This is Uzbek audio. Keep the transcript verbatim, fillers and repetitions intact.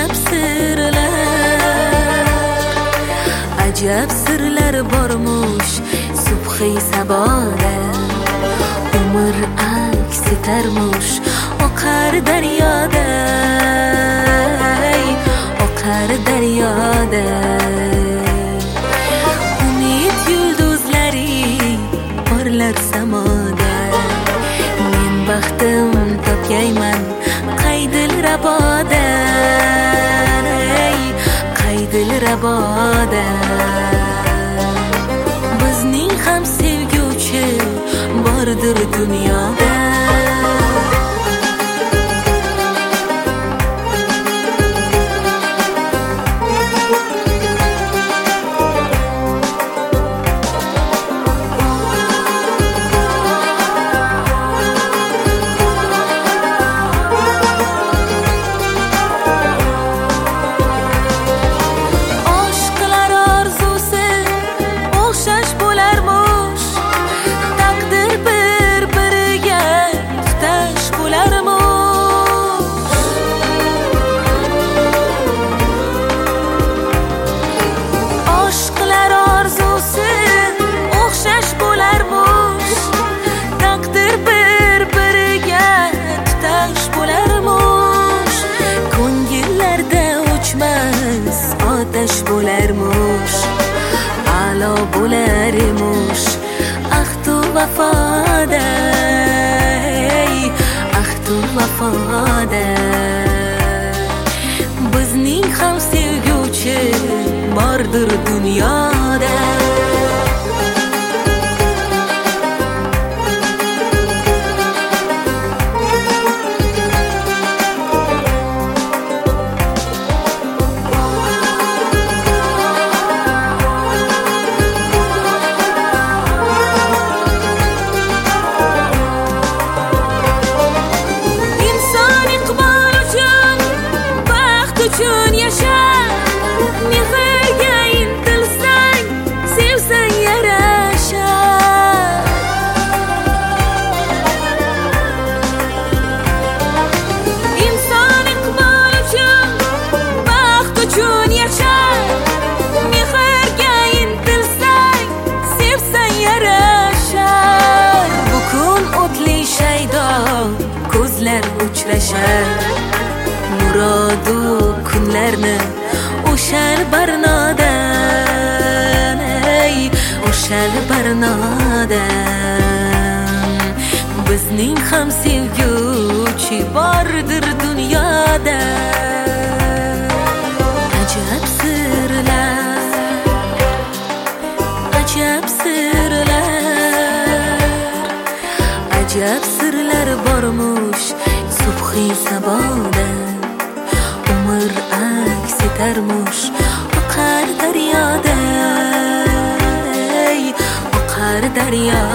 ajab sirlar, ajab sirlar bormuş subhi saboda. Umr aks etarmuş oqar daryoda, oqar daryoda. Umid yulduzlari porlar samoda. Men baxtim topgayman qaydil raboda, qaydil raboda. Bizning ham sevguvchi bordir dunyoda. Ateş bo'larmuş, a'lo bo'larmuş ahdu vafoda, ahdu vafoda. Bizning ham sevguvchi bordir dunyoda. Ko'zlar uchrashar, murodu kunlarni o'shal barnodan, ey o'shal barnodan. Bizning ham sevguvchi bordir dunyoda. Ajab sirlar, ajab sirlar, ajab sirlar bormuş subhi saboda. Umr aks etarmuş oqar daryoda, oqar daryoda.